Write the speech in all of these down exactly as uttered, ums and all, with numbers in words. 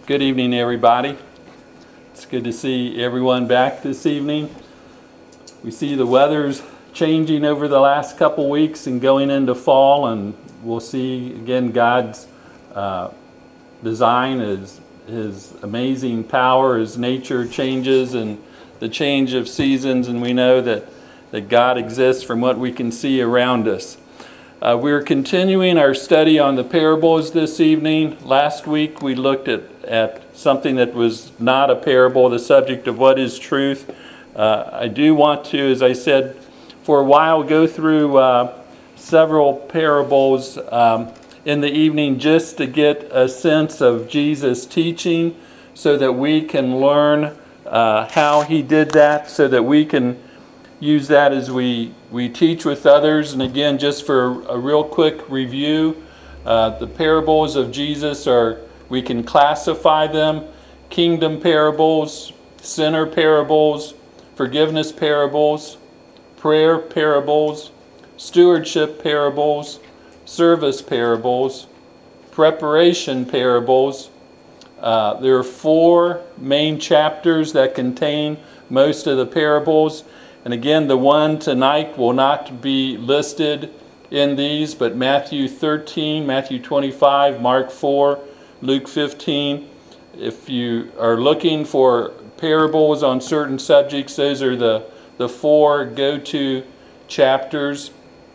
Good evening, everybody. It's good to see everyone back this evening. We see the weather's changing over the last couple weeks and going into fall, and we'll see again God's uh, design, His, His amazing power, His nature changes, and the change of seasons, and we know that, that God exists from what we can see around us. Uh, we're continuing our study on the parables this evening. Last week we looked at, at something that was not a parable, the subject of what is truth. Uh, I do want to, as I said, for a while go through uh, several parables um, in the evening just to get a sense of Jesus' teaching so that we can learn uh, how He did that, so that we can use that as we, we teach with others. And again, just for a real quick review, uh, the parables of Jesus are, we can classify them: kingdom parables, sinner parables, forgiveness parables, prayer parables, stewardship parables, service parables, preparation parables. Uh, there are four main chapters that contain most of the parables. And again, the one tonight will not be listed in these, but Matthew thirteen, Matthew twenty-five, Mark four, Luke fifteen. If you are looking for parables on certain subjects, those are the, the four go-to chapters.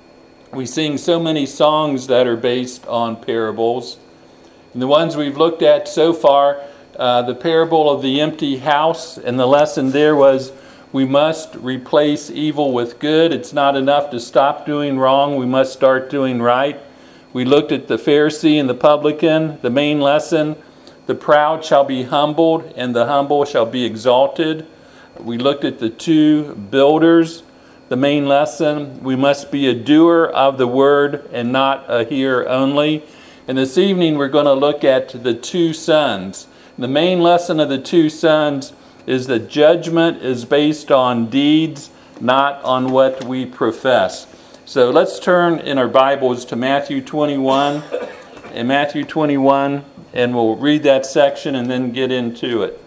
We sing so many songs that are based on parables. And the ones we've looked at so far, uh, the parable of the empty house, and the lesson there was we must replace evil with good. It's not enough to stop doing wrong. We must start doing right. We looked at the Pharisee and the publican. The main lesson: the proud shall be humbled and the humble shall be exalted. We looked at the two builders. The main lesson: we must be a doer of the word and not a hearer only. And this evening we're going to look at the two sons. The main lesson of the two sons is that judgment is based on deeds, not on what we profess. So let's turn in our Bibles to Matthew twenty-one, and Matthew twenty-one, and we'll read that section and then get into it.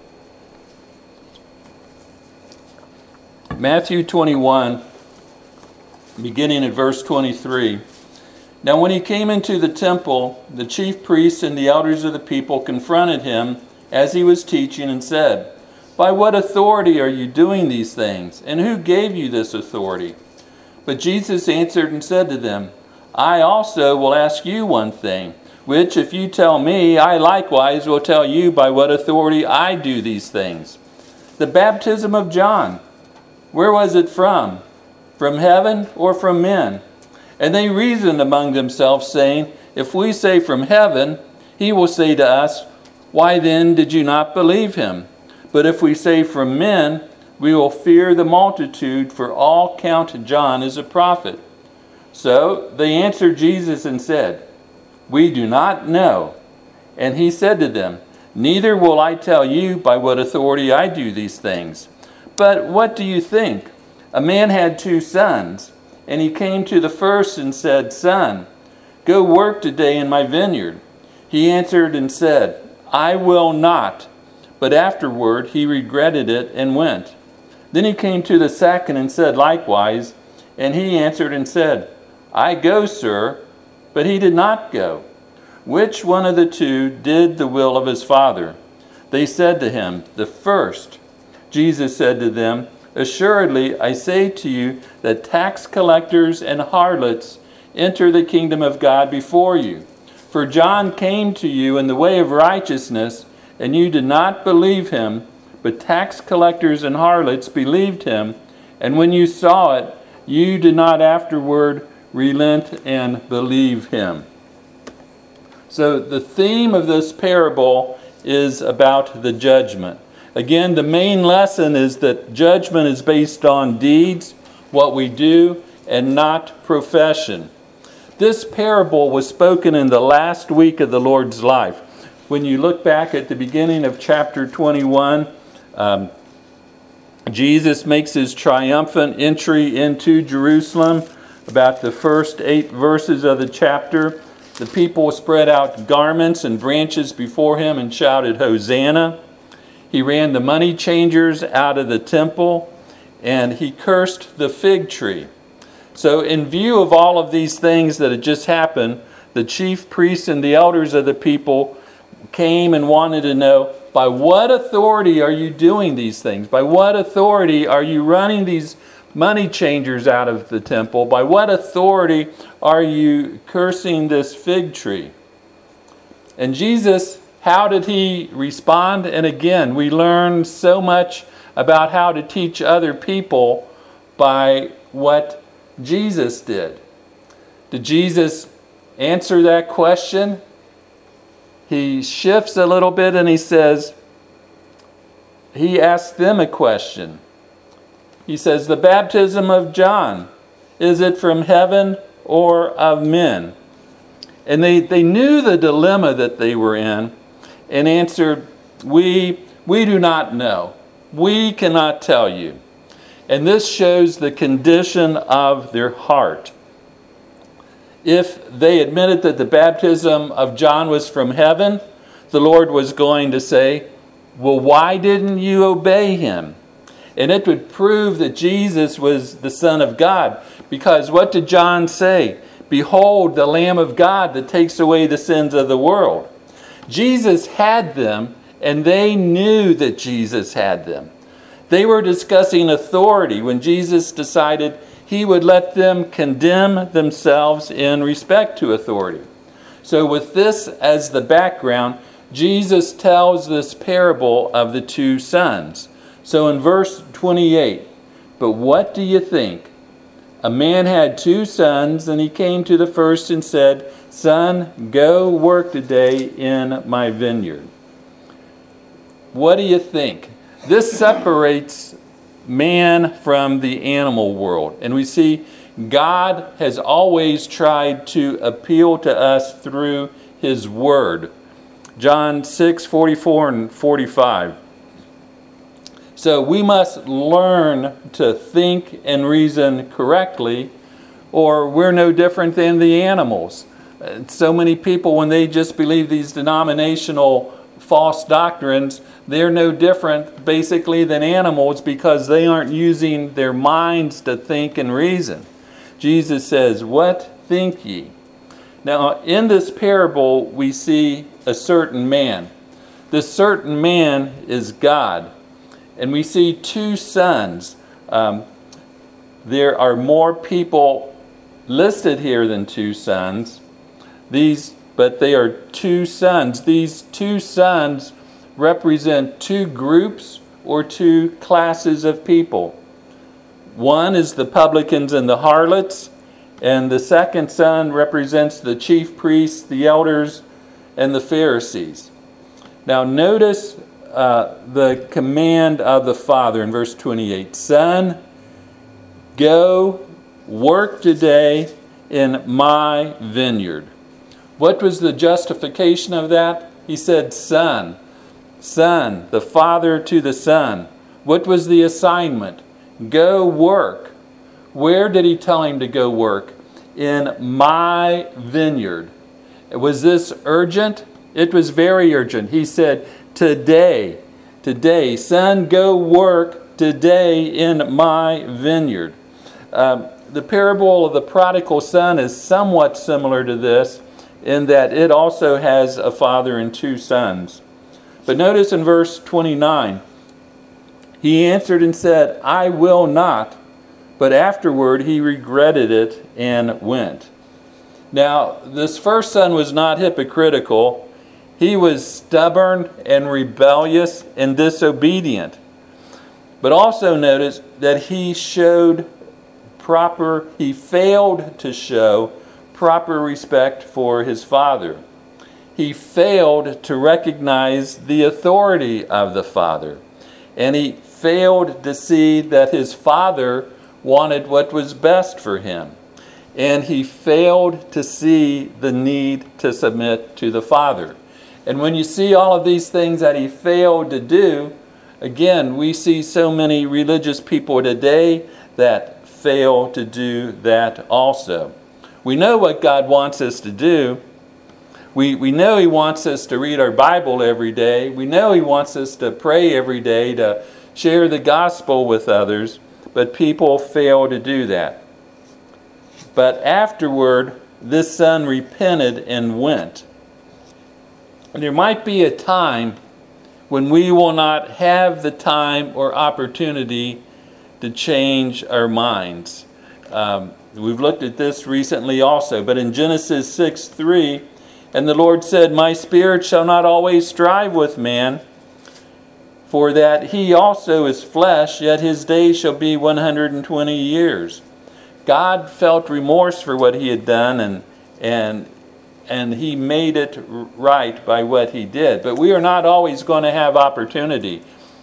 Matthew twenty-one, beginning at verse twenty-three. Now when he came into the temple, the chief priests and the elders of the people confronted him as he was teaching and said, "By what authority are you doing these things? And who gave you this authority?" But Jesus answered and said to them, "I also will ask you one thing, which if you tell me, I likewise will tell you by what authority I do these things. The baptism of John, where was it from? From heaven or from men?" And they reasoned among themselves, saying, "If we say from heaven, he will say to us, why then did you not believe him? But if we say from men, we will fear the multitude, for all count John as a prophet." So they answered Jesus and said, "We do not know." And he said to them, "Neither will I tell you by what authority I do these things. But what do you think? A man had two sons, and he came to the first and said, 'Son, go work today in my vineyard.' He answered and said, 'I will not.' But afterward he regretted it and went. Then he came to the second and said likewise. And he answered and said, 'I go, sir.' But he did not go. Which one of the two did the will of his father?" They said to him, "The first." Jesus said to them, "Assuredly, I say to you that tax collectors and harlots enter the kingdom of God before you. For John came to you in the way of righteousness, and you did not believe him, but tax collectors and harlots believed him. And when you saw it, you did not afterward relent and believe him." So the theme of this parable is about the judgment. Again, the main lesson is that judgment is based on deeds, what we do, and not profession. This parable was spoken in the last week of the Lord's life. When you look back at the beginning of chapter twenty-one, um, Jesus makes his triumphant entry into Jerusalem, about the first eight verses of the chapter. The people spread out garments and branches before him and shouted, Hosanna. He ran the money changers out of the temple, and he cursed the fig tree. So in view of all of these things that had just happened, the chief priests and the elders of the people came and wanted to know, by what authority are you doing these things? By what authority are you running these money changers out of the temple? By what authority are you cursing this fig tree? And Jesus, how did he respond? And again, we learn so much about how to teach other people by what Jesus did. Did Jesus answer that question? He shifts a little bit and he says, he asks them a question. He says, the baptism of John, is it from heaven or of men? And they, they knew the dilemma that they were in and answered, we, we do not know. We cannot tell you. And this shows the condition of their heart. If they admitted that the baptism of John was from heaven, the Lord was going to say, well, why didn't you obey him? And it would prove that Jesus was the Son of God. Because what did John say? Behold, the Lamb of God that takes away the sins of the world. Jesus had them, and they knew that Jesus had them. They were discussing authority when Jesus decided he would let them condemn themselves in respect to authority. So with this as the background, Jesus tells this parable of the two sons. So in verse twenty-eight, but what do you think? A man had two sons, and he came to the first and said, Son, go work today in my vineyard. What do you think? This separates man from the animal world. And we see God has always tried to appeal to us through his word. John six, forty-four and forty-five. So we must learn to think and reason correctly, or we're no different than the animals. So many people, when they just believe these denominational false doctrines, they're no different basically than animals because they aren't using their minds to think and reason. Jesus says, what think ye? Now, in this parable, we see a certain man. This certain man is God. And we see two sons. Um, there are more people listed here than two sons. These, but they are two sons. These two sons represent two groups or two classes of people. One is the publicans and the harlots, and the second son represents the chief priests, the elders, and the Pharisees. Now notice uh, the command of the Father in verse twenty-eight. Son, go work today in my vineyard. What was the justification of that? He said, Son. Son, the Father to the Son. What was the assignment? Go work. Where did he tell him to go work? In my vineyard. Was this urgent? It was very urgent. He said, today, today, son, go work today in my vineyard. Uh, the parable of the prodigal son is somewhat similar to this in that it also has a father and two sons. But notice in verse twenty-nine, he answered and said, I will not. But afterward he regretted it and went. Now, this first son was not hypocritical. He was stubborn and rebellious and disobedient. But also notice that he showed proper, he failed to show proper respect for his father. He failed to recognize the authority of the father. And he failed to see that his father wanted what was best for him. And he failed to see the need to submit to the father. And when you see all of these things that he failed to do, again, we see so many religious people today that fail to do that also. We know what God wants us to do, We, we know He wants us to read our Bible every day. We know He wants us to pray every day, to share the gospel with others, but people fail to do that. But afterward, this son repented and went. And there might be a time when we will not have the time or opportunity to change our minds. Um, we've looked at this recently also, but in Genesis six three, and the Lord said, "My spirit shall not always strive with man, for that he also is flesh, yet his days shall be one hundred twenty years." God felt remorse for what he had done, and and and he made it right by what he did. But we are not always going to have opportunity.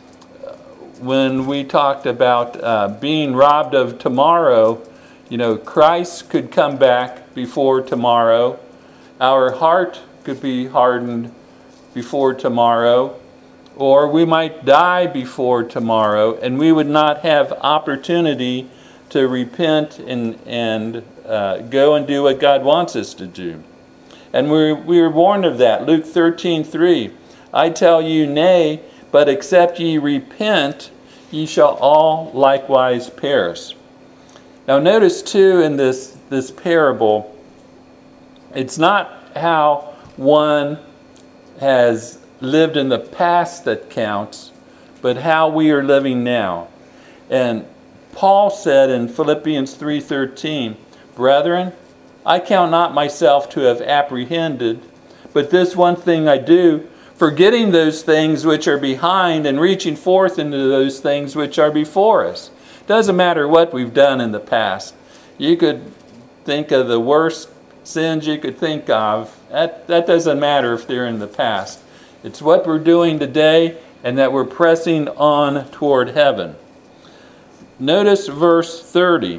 When we talked about uh, being robbed of tomorrow, you know, Christ could come back before tomorrow. Our heart could be hardened before tomorrow, or we might die before tomorrow, and we would not have opportunity to repent and and uh, go and do what God wants us to do. And we're, we were warned of that. Luke thirteen three, "I tell you, nay, but except ye repent, ye shall all likewise perish." Now notice too in this, this parable, it's not how one has lived in the past that counts, but how we are living now. And Paul said in Philippians three thirteen, "Brethren, I count not myself to have apprehended, but this one thing I do, forgetting those things which are behind and reaching forth into those things which are before us." Doesn't matter what we've done in the past. You could think of the worst sins you could think of. That, that doesn't matter if they're in the past. It's what we're doing today, and that we're pressing on toward heaven. Notice verse thirty.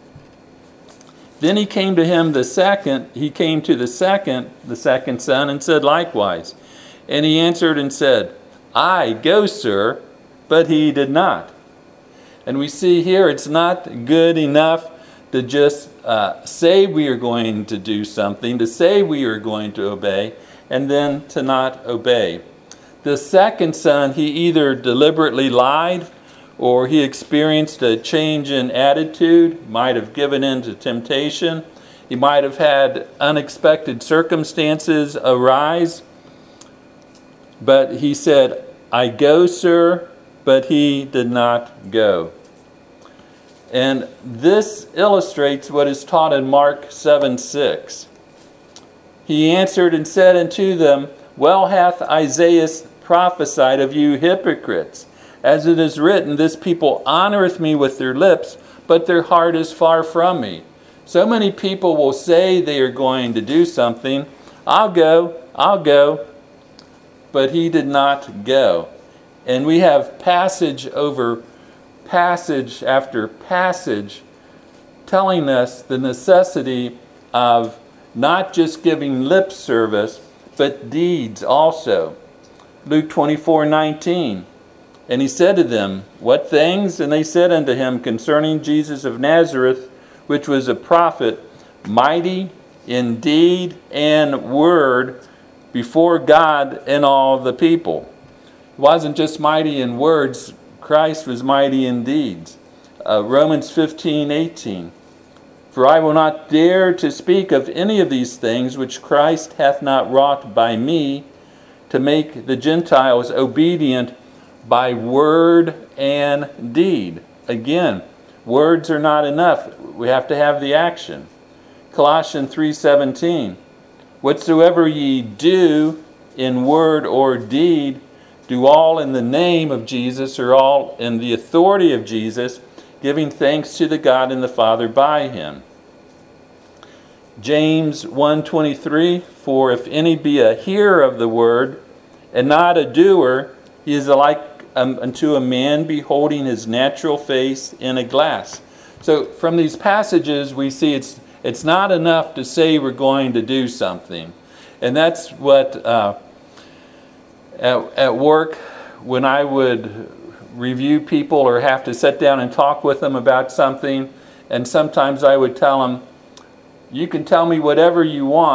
"Then he came to him the second, he came to the second, the second son, and said likewise. And he answered and said, I go, sir, but he did not." And we see here it's not good enough to just uh, say we are going to do something, to say we are going to obey, and then to not obey. The second son, he either deliberately lied, or he experienced a change in attitude, might have given in to temptation. He might have had unexpected circumstances arise. But he said, "I go, sir," but he did not go. And this illustrates what is taught in Mark seven six. "He answered and said unto them, Well hath Isaiah prophesied of you hypocrites. As it is written, This people honoreth me with their lips, but their heart is far from me." So many people will say they are going to do something. I'll go, I'll go. But he did not go. And we have passage over passage after passage telling us the necessity of not just giving lip service, but deeds also. Luke twenty-four nineteen. "And he said to them, What things? And they said unto him, Concerning Jesus of Nazareth, which was a prophet, mighty in deed and word before God and all the people." It wasn't just mighty in words, Christ was mighty in deeds. Uh, Romans fifteen eighteen. "For I will not dare to speak of any of these things which Christ hath not wrought by me, to make the Gentiles obedient by word and deed." Again, words are not enough. We have to have the action. Colossians three seventeen. "Whatsoever ye do in word or deed, do all in the name of Jesus," or all in the authority of Jesus, "giving thanks to the God and the Father by him." James one twenty-three. "For if any be a hearer of the word, and not a doer, he is like um, unto a man beholding his natural face in a glass." So from these passages we see it's it's not enough to say we're going to do something. And that's what uh, at, at work, when I would review people or have to sit down and talk with them about something, and sometimes I would tell them, "You can tell me whatever you want,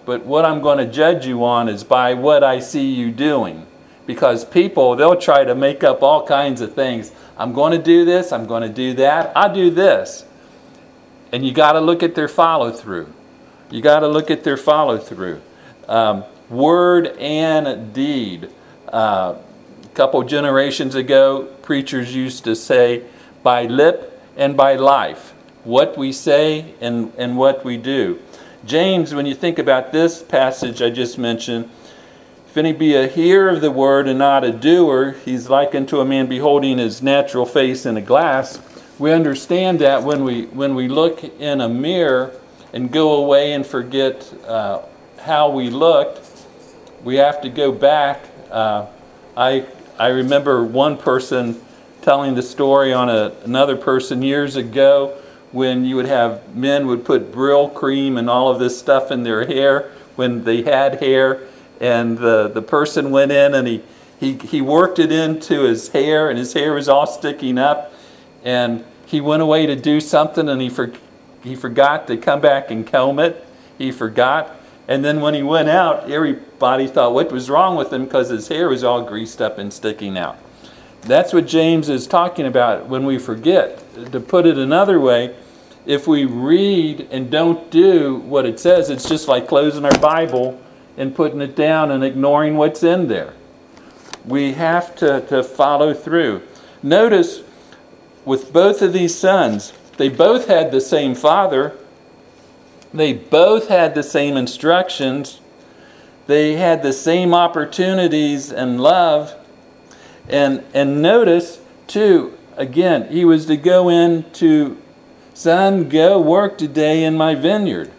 but what I'm going to judge you on is by what I see you doing. Because people, they'll try to make up all kinds of things. I'm going to do this, I'm going to do that, I'll do this. And you got to look at their follow through. You got to look at their follow through. Um, word and deed. Uh, a couple generations ago, preachers used to say, by lip and by life. What we say and, and what we do. James, when you think about this passage I just mentioned, if any be a hearer of the word and not a doer, he's like unto a man beholding his natural face in a glass. We understand that when we when we look in a mirror and go away and forget uh, how we looked, we have to go back. Uh, I I remember one person telling the story on a, another person years ago when you would have men would put Brill cream and all of this stuff in their hair when they had hair, and the, the person went in and he, he, he worked it into his hair, and his hair was all sticking up, and he went away to do something and he, for, he forgot to come back and comb it. He forgot. And then when he went out, everybody thought what was wrong with him because his hair was all greased up and sticking out. That's what James is talking about when we forget. To put it another way, if we read and don't do what it says, it's just like closing our Bible and putting it down and ignoring what's in there. We have to, to follow through. Notice with both of these sons, they both had the same father. They both had the same instructions. They had the same opportunities and love. And and notice, too, again, he was to go in to, son, go work today in my vineyard.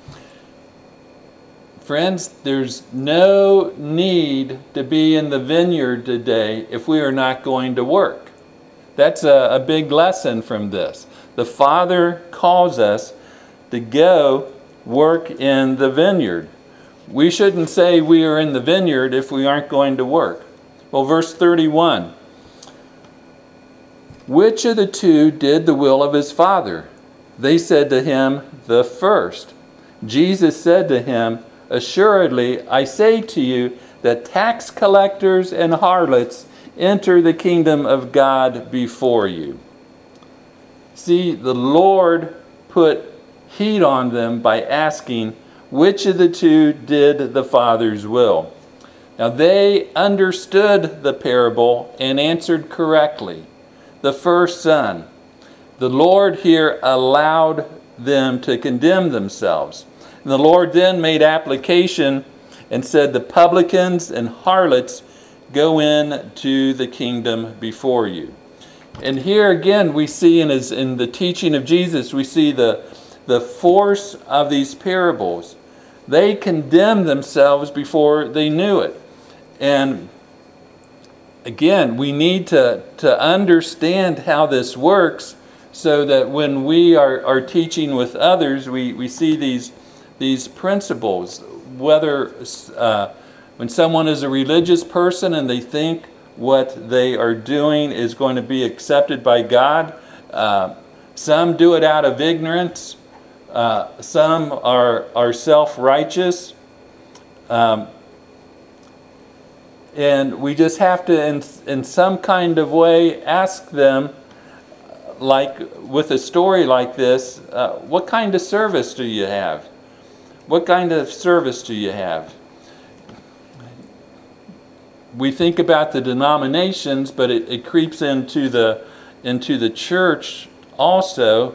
Friends, there's no need to be in the vineyard today if we are not going to work. That's a, a big lesson from this. The Father calls us to go work in the vineyard. We shouldn't say we are in the vineyard if we aren't going to work. Well, verse thirty-one. Which of the two did the will of his father? They said to him, the first. Jesus said to him, assuredly, I say to you that tax collectors and harlots enter the kingdom of God before you. See, the Lord put heat on them by asking, which of the two did the Father's will? Now they understood the parable and answered correctly. The first son. The Lord here allowed them to condemn themselves. And the Lord then made application and said, the publicans and harlots go in to the kingdom before you. And here again we see in, his, in the teaching of Jesus, we see the, the force of these parables. They condemned themselves before they knew it. And again, we need to, to understand how this works so that when we are, are teaching with others, we, we see these, these principles. Whether uh, when someone is a religious person and they think what they are doing is going to be accepted by God, uh, some do it out of ignorance, uh, some are, are self-righteous. Um, And we just have to, in, in some kind of way, ask them, like with a story like this, uh, what kind of service do you have? What kind of service do you have? We think about the denominations, but it, it creeps into the into the church also.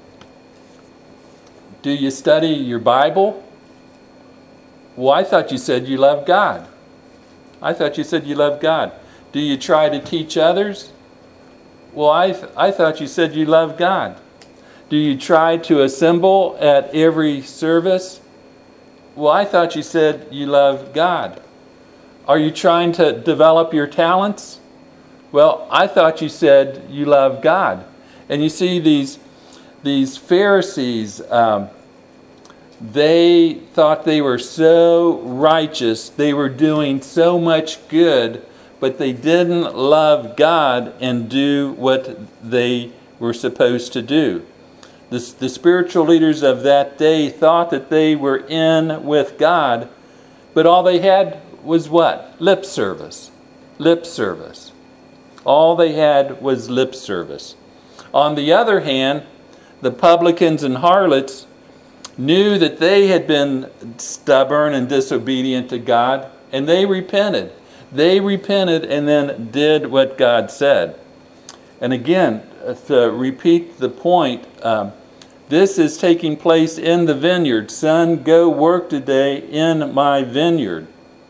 Do you study your Bible? Well, I thought you said you love God. I thought you said you love God. Do you try to teach others? Well, I, th- I thought you said you love God. Do you try to assemble at every service? Well, I thought you said you love God. Are you trying to develop your talents? Well, I thought you said you love God. And you see these, these Pharisees, um, they thought they were so righteous, they were doing so much good, but they didn't love God and do what they were supposed to do. The, the spiritual leaders of that day thought that they were in with God, but all they had was what? Lip service. Lip service. All they had was lip service. On the other hand, the publicans and harlots knew that they had been stubborn and disobedient to God, and they repented. They repented and then did what God said. And again, to repeat the point, um, this is taking place in the vineyard. Son, go work today in my vineyard.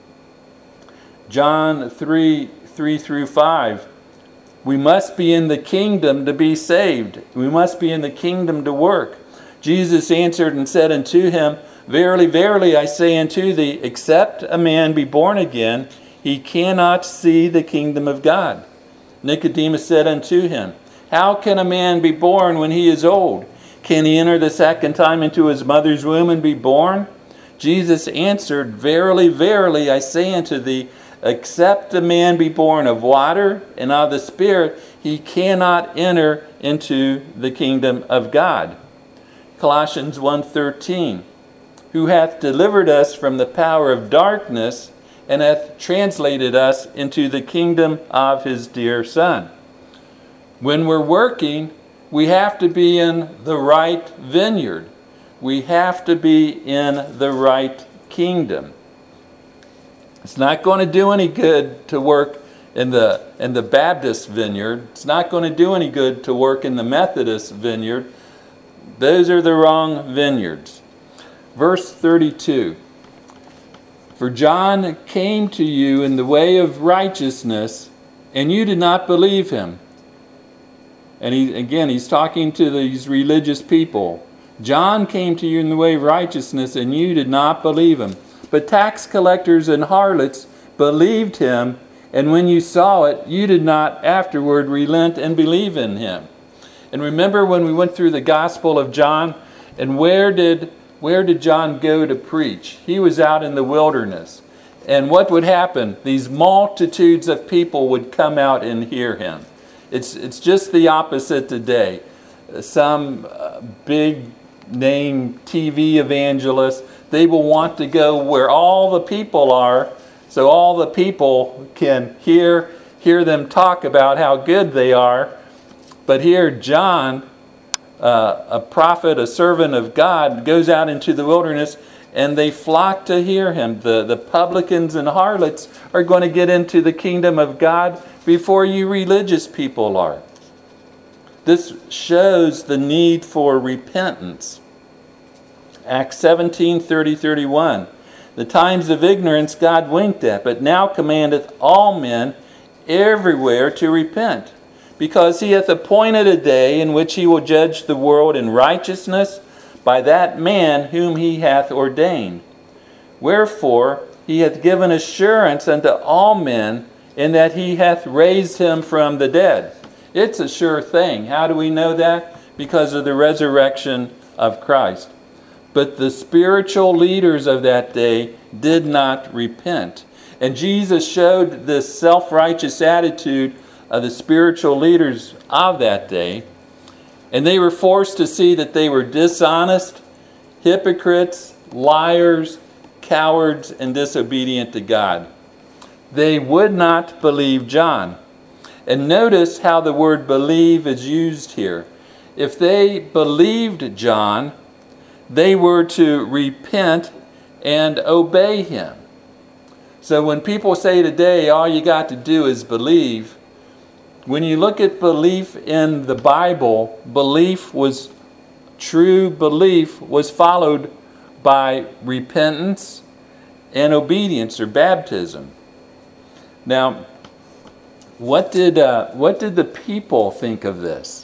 John three, three through five. We must be in the kingdom to be saved. We must be in the kingdom to work. Jesus answered and said unto him, Verily, verily, I say unto thee, except a man be born again, he cannot see the kingdom of God. Nicodemus said unto him, How can a man be born when he is old? Can he enter the second time into his mother's womb and be born? Jesus answered, Verily, verily, I say unto thee, except a man be born of water and of the Spirit, he cannot enter into the kingdom of God. Colossians one thirteen, Who hath delivered us from the power of darkness, and hath translated us into the kingdom of his dear Son. When we're working, we have to be in the right vineyard. We have to be in the right kingdom. It's not going to do any good to work in the in the Baptist vineyard. It's not going to do any good to work in the Methodist vineyard. Those are the wrong vineyards. Verse thirty-two. For John came to you in the way of righteousness, and you did not believe him. And he, again, he's talking to these religious people. John came to you in the way of righteousness, and you did not believe him. But tax collectors and harlots believed him, and when you saw it, you did not afterward relent and believe in him. And remember when we went through the Gospel of John, and where did where did John go to preach? He was out in the wilderness. And what would happen? These multitudes of people would come out and hear him. It's it's just the opposite today. Some uh, big name T V evangelists, they will want to go where all the people are, so all the people can hear hear them talk about how good they are. But here John, uh, a prophet, a servant of God, goes out into the wilderness, and they flock to hear him. The, the publicans and harlots are going to get into the kingdom of God before you religious people are. This shows the need for repentance. Acts seventeen, thirty, thirty-one. The times of ignorance God winked at, but now commandeth all men everywhere to repent, because he hath appointed a day in which he will judge the world in righteousness by that man whom he hath ordained. Wherefore he hath given assurance unto all men, in that he hath raised him from the dead. It's a sure thing. How do we know that? Because of the resurrection of Christ. But the spiritual leaders of that day did not repent. And Jesus showed this self-righteous attitude of the spiritual leaders of that day. And they were forced to see that they were dishonest, hypocrites, liars, cowards, and disobedient to God. They would not believe John. And notice how the word believe is used here. If they believed John, they were to repent and obey him. So when people say today, all you got to do is believe, when you look at belief in the Bible, belief was, true belief was followed by repentance and obedience or baptism. Now, what did uh, what did the people think of this?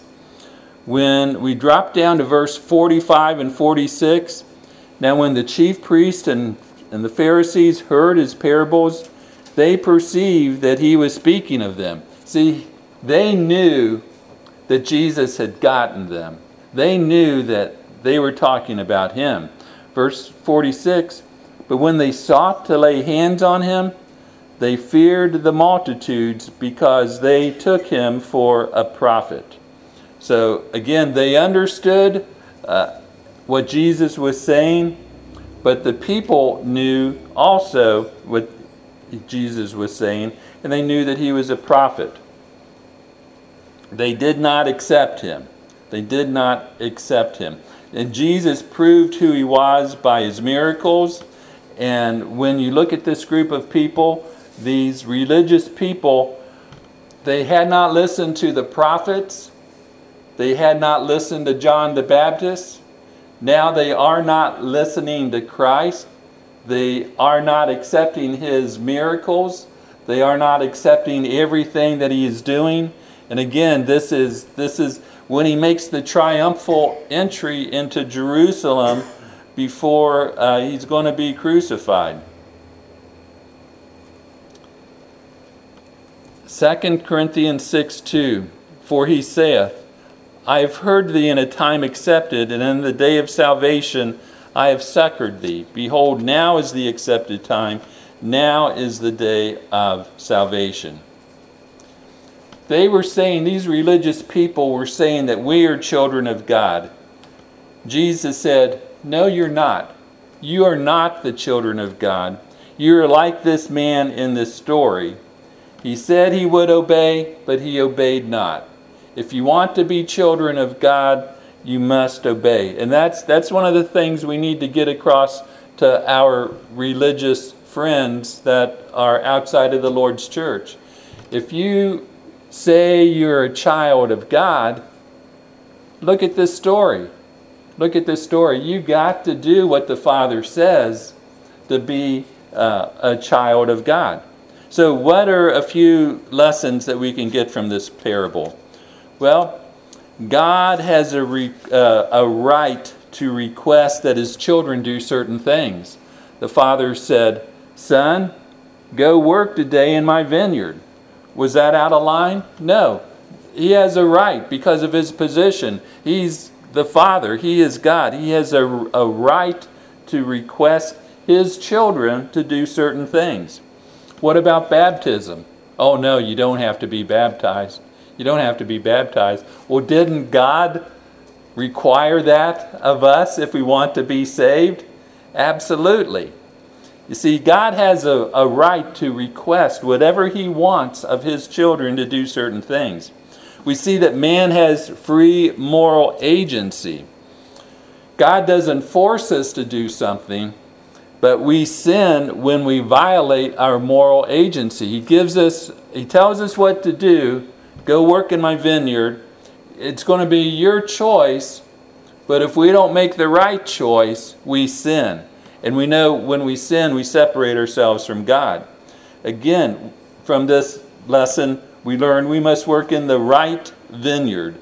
When we drop down to verse forty-five and forty-six, now when the chief priest and, and the Pharisees heard his parables, they perceived that he was speaking of them. See, they knew that Jesus had gotten them. They knew that they were talking about him. Verse forty-six, but when they sought to lay hands on him, they feared the multitudes, because they took him for a prophet. So again, they understood uh, what Jesus was saying, but the people knew also what Jesus was saying, and they knew that he was a prophet. They did not accept him. They did not accept him. And Jesus proved who he was by his miracles. And when you look at this group of people, these religious people, they had not listened to the prophets. They had not listened to John the Baptist. Now they are not listening to Christ. They are not accepting his miracles. They are not accepting everything that he is doing. And again, this is this is when he makes the triumphal entry into Jerusalem before uh, he's going to be crucified. Second Corinthians six two, for he saith, I have heard thee in a time accepted, and in the day of salvation I have succored thee. Behold, now is the accepted time, now is the day of salvation. They were saying, these religious people were saying that we are children of God. Jesus said, no, you're not. You are not the children of God. You're like this man in this story. He said he would obey, but he obeyed not. If you want to be children of God, you must obey. And that's that's one of the things we need to get across to our religious friends that are outside of the Lord's church. If you say you're a child of God, look at this story. Look at this story. You got to do what the Father says to be uh, a child of God. So what are a few lessons that we can get from this parable? Well, God has a, re, uh, a right to request that his children do certain things. The Father said, son, go work today in my vineyard. Was that out of line? No. He has a right because of his position. He's the Father. He is God. He has a, a right to request his children to do certain things. What about baptism? Oh no, you don't have to be baptized. You don't have to be baptized. Well, didn't God require that of us if we want to be saved? Absolutely. You see, God has a, a right to request whatever he wants of his children to do certain things. We see that man has free moral agency. God doesn't force us to do something, but we sin when we violate our moral agency. He gives us, he tells us what to do. Go work in my vineyard. It's going to be your choice, but if we don't make the right choice, we sin. And we know when we sin, we separate ourselves from God. Again, from this lesson, we learn we must work in the right vineyard.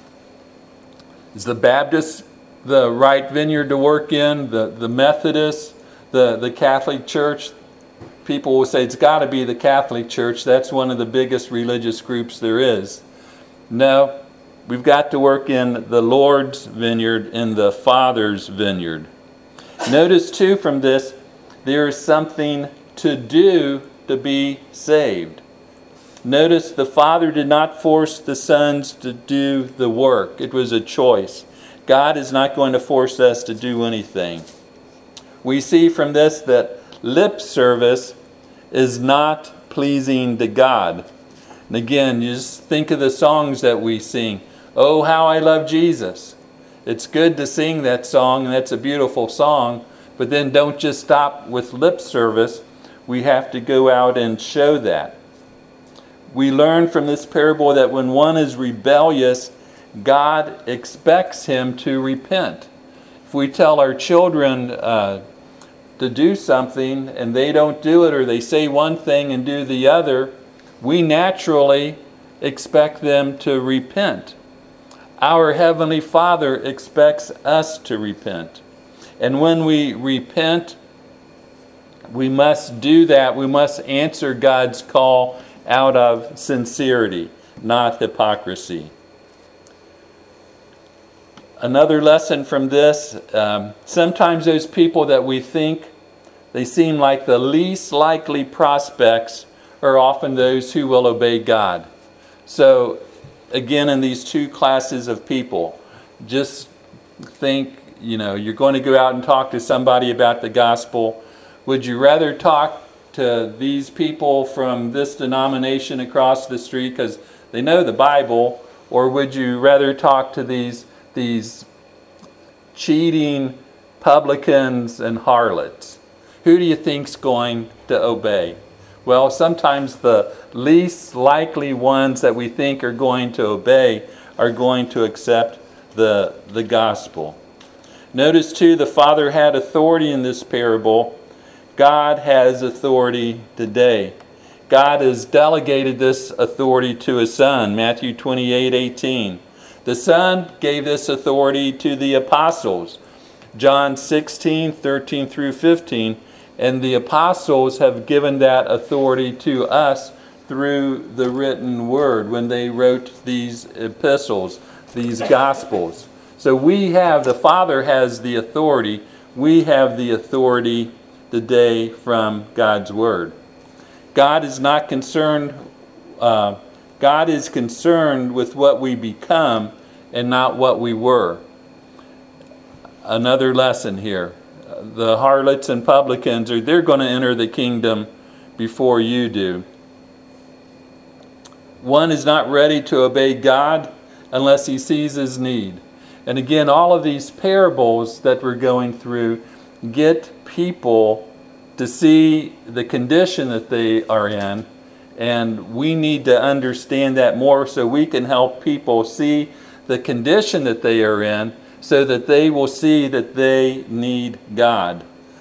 Is the Baptist the right vineyard to work in? The, the Methodist, the, the Catholic Church? People will say it's got to be the Catholic Church. That's one of the biggest religious groups there is. No, we've got to work in the Lord's vineyard, in the Father's vineyard. Notice too from this, there is something to do to be saved. Notice the Father did not force the sons to do the work. It was a choice. God is not going to force us to do anything. We see from this that lip service is not pleasing to God. And again, you just think of the songs that we sing. Oh, how I love Jesus. It's good to sing that song, and that's a beautiful song, but then don't just stop with lip service. We have to go out and show that. We learn from this parable that when one is rebellious, God expects him to repent. If we tell our children uh, to do something and they don't do it, or they say one thing and do the other, we naturally expect them to repent. Our Heavenly Father expects us to repent. And when we repent, we must do that. We must answer God's call out of sincerity, not hypocrisy. Another lesson from this, um, sometimes those people that we think they seem like the least likely prospects are often those who will obey God. So again, in these two classes of people, just think, you know, you're going to go out and talk to somebody about the gospel, would you rather talk to these people from this denomination across the street because they know the Bible, or would you rather talk to these these cheating publicans and harlots? Who do you think's going to obey? Well, sometimes the least likely ones that we think are going to obey are going to accept the, the gospel. Notice too, the Father had authority in this parable. God has authority today. God has delegated this authority to His Son, Matthew twenty-eight eighteen. The Son gave this authority to the apostles, John sixteen thirteen through fifteen, and the apostles have given that authority to us through the written word when they wrote these epistles, these gospels. So we have, the Father has the authority, we have the authority today from God's word. God is not concerned, uh, God is concerned with what we become and not what we were. Another lesson here. The harlots and publicans, are they're going to enter the kingdom before you do. One is not ready to obey God unless he sees his need. And again, all of these parables that we're going through get people to see the condition that they are in, and we need to understand that more so we can help people see the condition that they are in, so that they will see that they need God.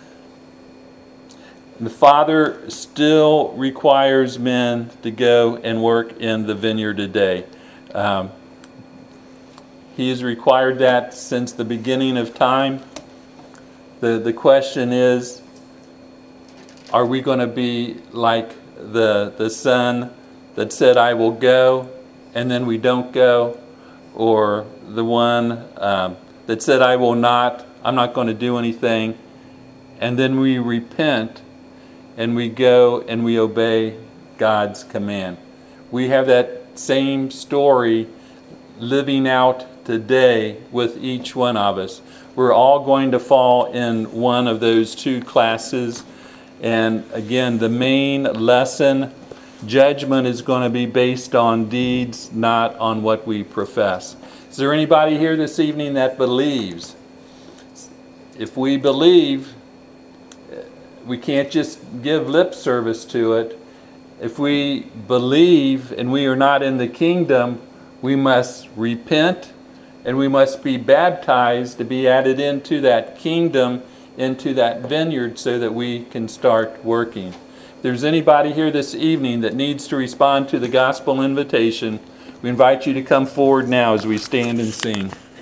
The Father still requires men to go and work in the vineyard today. Um, he has required that since the beginning of time. The, the question is, are we going to be like the, the son that said, I will go, and then we don't go? Or the one um, that said, I will not, I'm not going to do anything, and then we repent and we go and we obey God's command. We have that same story living out today with each one of us. We're all going to fall in one of those two classes. And again, the main lesson, judgment is going to be based on deeds, not on what we profess. Is there anybody here this evening that believes? If we believe, we can't just give lip service to it. If we believe and we are not in the kingdom, we must repent and we must be baptized to be added into that kingdom, into that vineyard, so that we can start working. If there's anybody here this evening that needs to respond to the gospel invitation, we invite you to come forward now as we stand and sing.